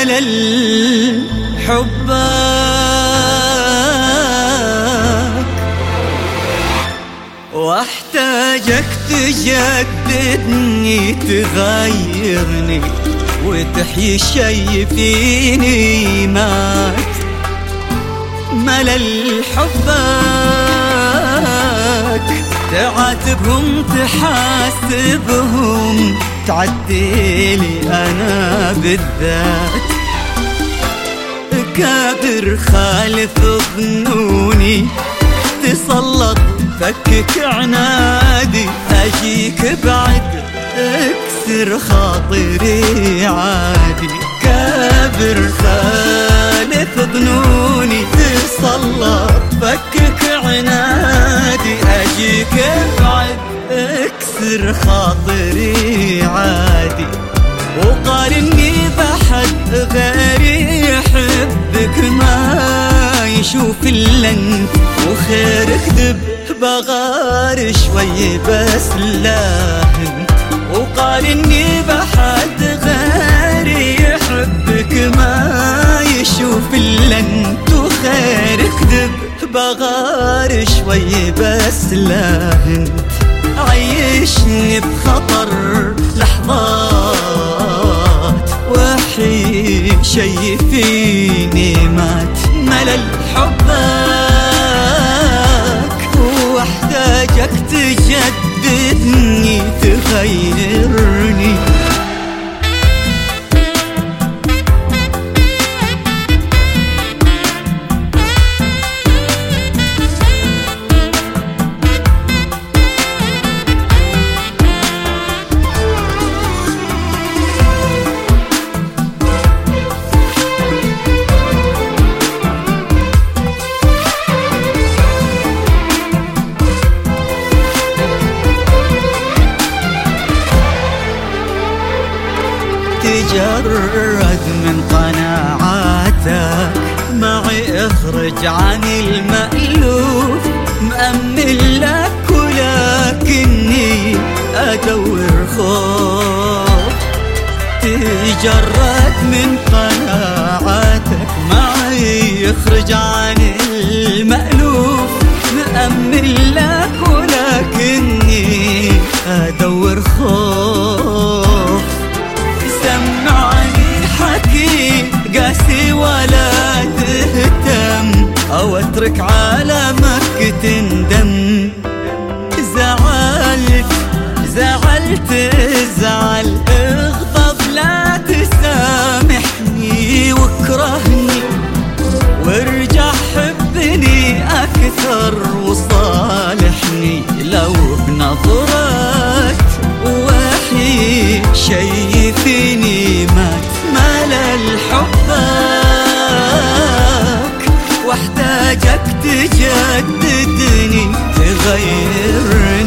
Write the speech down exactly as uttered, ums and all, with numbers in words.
ملل حبك، واحتاجك تجددني تغيرني وتحيي شي فيني مات. ملل حبك، تعاتبهم تحاسبهم تعديلي أنا بالذات. كابر خالف ظنوني تسلط فكك عنادي، أجيك بعد اكسر خاطري عادي. كابر خالف ظنوني تسلط فكك عنادي، أجيك بعد اكسر خاطري عادي. وقارني بحد غيري يحبك ما يشوف الا انت، وخيرك دب بغار شوي بس لا انت. وقارني بحد غيري يحبك ما يشوف الا انت، وخيرك دب بغار شوي بس لا انت. عيشني بخطر لحظات وحي شي فيني مات. ملل حبك، واحتاجك تجددني تغيرني. تجرد من قناعاتك معي، اخرج عن المألوف. مأمل لك ولكني أدور خوف. تجرد من قناعاتك معي، اخرج عن المألوف. مأمل لك ولكني أدور خوف. سمعني حكي قاسي ولا تهتم، أو اترك عالمك تندم. زعلت زعلت ازعل اغضب لا تسامحني واكرهني، وارجع حبني أكثر وصالحني. لو بنظرات وحي شي فيني مات. ملل حبك، واحتاجك تجددني تغيرني.